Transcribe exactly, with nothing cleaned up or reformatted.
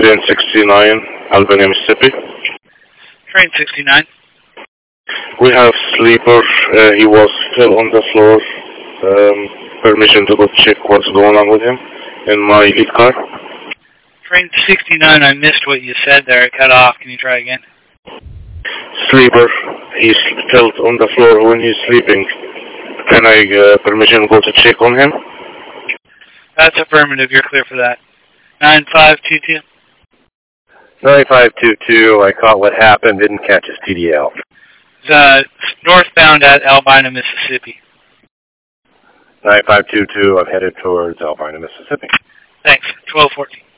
train sixty-nine, Albany, Mississippi. Train sixty-nine. We have sleeper. Uh, he was still on the floor. Um, permission to go check what's going on with him in my lead car. Train sixty-nine, I missed what you said there. It cut off. Can you try again? Sleeper. He's still on the floor when he's sleeping. Can I uh, permission to go to check on him? That's affirmative. You're clear for that. nine five two two. nine five two two, I caught what happened, didn't catch his T D L. Uh, northbound at Albina, Mississippi. nine five two two, I'm headed towards Albina, Mississippi. Thanks. twelve fourteen.